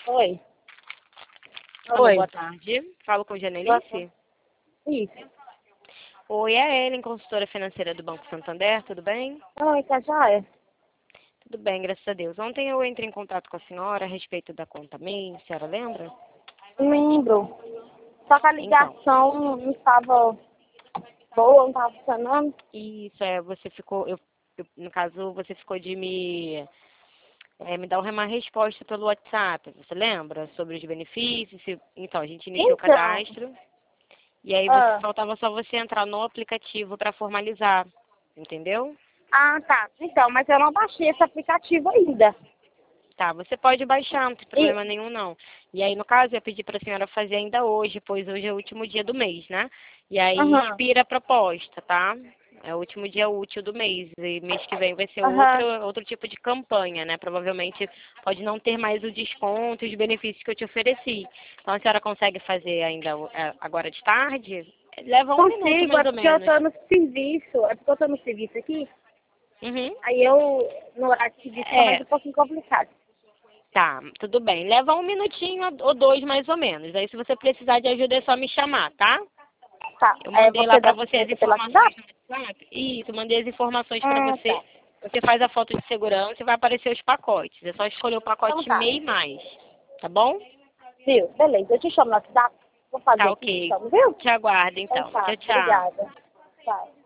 Oi. Alô, Oi. boa tarde. Falo com Boa tarde. Janelice. Isso. Oi, é a Ellen, consultora financeira do Banco Santander, tudo bem? Oi, tá joia? Tudo bem, graças a Deus. Ontem eu entrei em contato com a senhora a respeito da conta MEI, a senhora lembra? Lembro. Só que a Então, ligação não estava boa, não estava funcionando. isso é, você ficou, no caso, você ficou de me dar uma resposta pelo WhatsApp, você lembra? Sobre os benefícios. Então, a gente iniciou o Então, cadastro e aí ah, faltava só você entrar no aplicativo para formalizar, entendeu? tá. Então, mas eu não baixei esse aplicativo ainda. Tá, você pode baixar, não tem E, problema nenhum não. E aí, no caso, eu ia pedir para a senhora fazer ainda hoje, pois hoje é o último dia do mês, né? E aí aham, expira a proposta, tá? É o último dia útil do mês. E mês que vem vai ser aham. outro tipo de campanha, né? Provavelmente pode não ter mais o desconto e os benefícios que eu te ofereci. Então, a senhora consegue fazer ainda agora de tarde? Leva um minuto, Consigo, é mais ou porque eu menos. tô no serviço. É porque eu tô no serviço aqui. Uhum. Aí eu, no horário de serviço, fica mais É, um pouquinho complicado. tá, tudo bem. Leva um minutinho ou dois, mais ou menos. Aí, se você precisar de ajuda, é só me chamar, tá? Tá. Eu É, mandei lá você dá pra você as assistência pelo informações WhatsApp? no WhatsApp. Isso, mandei as informações pra você. Tá. Você faz a foto de segurança e vai aparecer os pacotes. É só escolher o Então pacote tá. MEI mais. Tá bom? Viu? Beleza. Eu te chamo no WhatsApp. Vou fazer Tá aqui e te ok. chamo, viu? Te aguardo, Então então. tá. Tchau, tchau. Obrigada. Tchau.